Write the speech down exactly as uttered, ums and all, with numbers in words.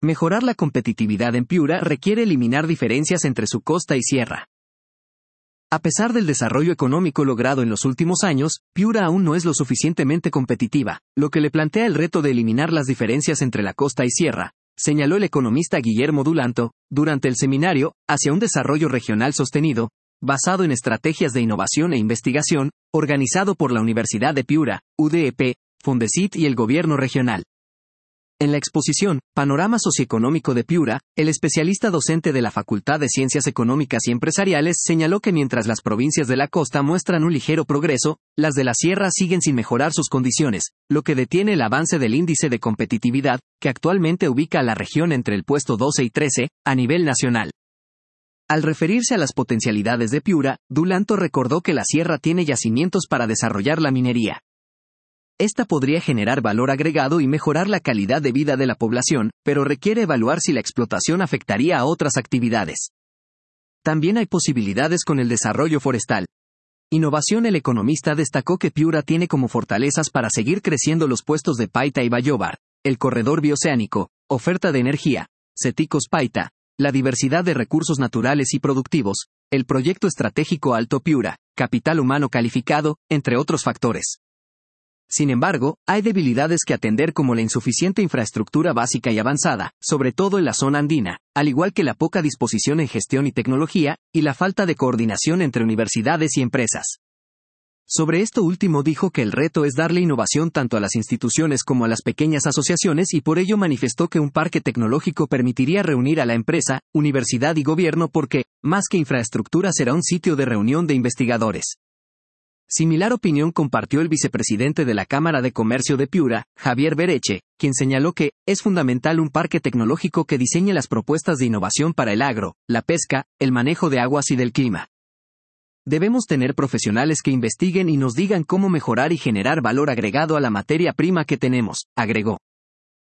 Mejorar la competitividad en Piura requiere eliminar diferencias entre su costa y sierra. A pesar del desarrollo económico logrado en los últimos años, Piura aún no es lo suficientemente competitiva, lo que le plantea el reto de eliminar las diferencias entre la costa y sierra, señaló el economista Guillermo Dulanto, durante el seminario, Hacia un desarrollo regional sostenido, basado en estrategias de innovación e investigación, organizado por la Universidad de Piura, U D E P, Fondesit y el Gobierno Regional. En la exposición, Panorama Socioeconómico de Piura, el especialista docente de la Facultad de Ciencias Económicas y Empresariales señaló que mientras las provincias de la costa muestran un ligero progreso, las de la sierra siguen sin mejorar sus condiciones, lo que detiene el avance del índice de competitividad, que actualmente ubica a la región entre el puesto doce y trece, a nivel nacional. Al referirse a las potencialidades de Piura, Dulanto recordó que la sierra tiene yacimientos para desarrollar la minería. Esta podría generar valor agregado y mejorar la calidad de vida de la población, pero requiere evaluar si la explotación afectaría a otras actividades. También hay posibilidades con el desarrollo forestal. Innovación. El economista destacó que Piura tiene como fortalezas para seguir creciendo los puestos de Paita y Bayóvar, el corredor bioceánico, oferta de energía, Ceticos Paita, la diversidad de recursos naturales y productivos, el proyecto estratégico Alto Piura, capital humano calificado, entre otros factores. Sin embargo, hay debilidades que atender como la insuficiente infraestructura básica y avanzada, sobre todo en la zona andina, al igual que la poca disposición en gestión y tecnología, y la falta de coordinación entre universidades y empresas. Sobre esto último dijo que el reto es darle innovación tanto a las instituciones como a las pequeñas asociaciones y por ello manifestó que un parque tecnológico permitiría reunir a la empresa, universidad y gobierno porque, más que infraestructura, será un sitio de reunión de investigadores. Similar opinión compartió el vicepresidente de la Cámara de Comercio de Piura, Javier Bereche, quien señaló que es fundamental un parque tecnológico que diseñe las propuestas de innovación para el agro, la pesca, el manejo de aguas y del clima. Debemos tener profesionales que investiguen y nos digan cómo mejorar y generar valor agregado a la materia prima que tenemos, agregó.